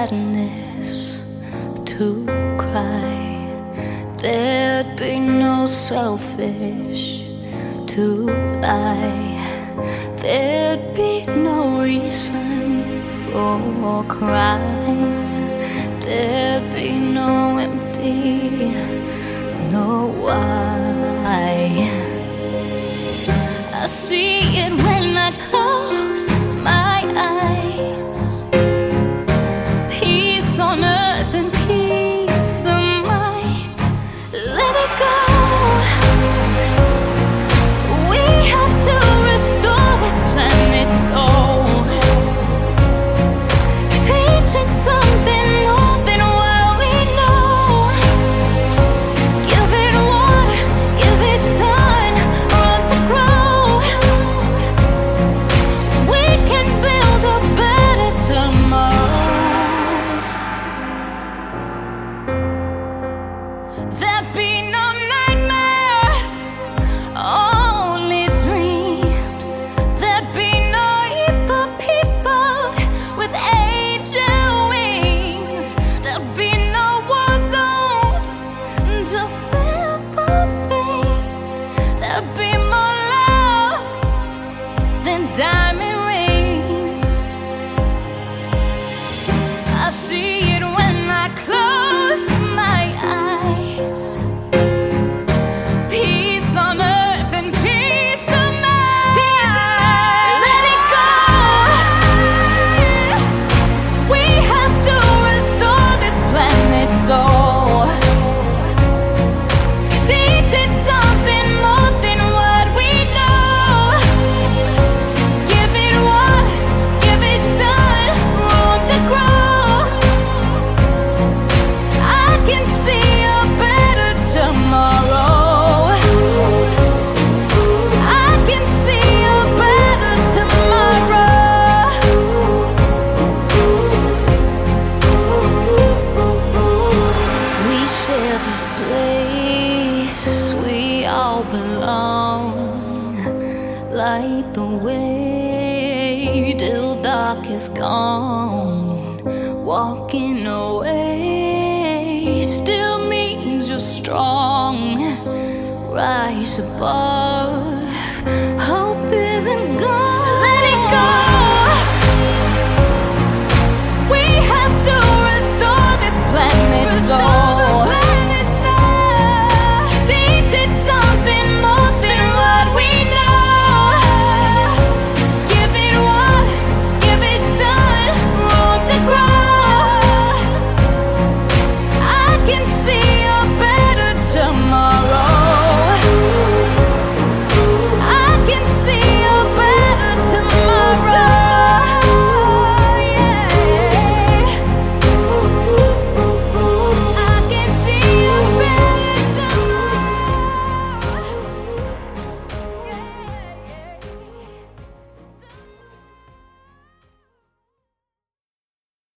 sadness to cry. There'd be no selfish to lie. There'd be no reason for crime. There'd be no empty, no why. I see it when I close my eyes. Peace on earth and peace of mind. Let it go. We have to restore this planet's soul. Teach it something more than what we know. Give it water, give it sun, room to grow. We can build a better tomorrow. There'd be no nightmares, only dreams. There'd be no evil people with angel wings. There'd be no war zones, just simple things. There'd be more love than diamond rings. I see it when I close my eyes. Peace on earth and peace of mind. Let it go. We have to restore this planet's soul. Teach it something more than what we know. Give it water, give it sun, room to grow. I can see a better tomorrow. I can see a better tomorrow. We share this place, we all belong. Light the way till dark is gone. Walking away still means you're strong. Rise above, hope isn't gone. Let it go. We have to restore this planet's soul.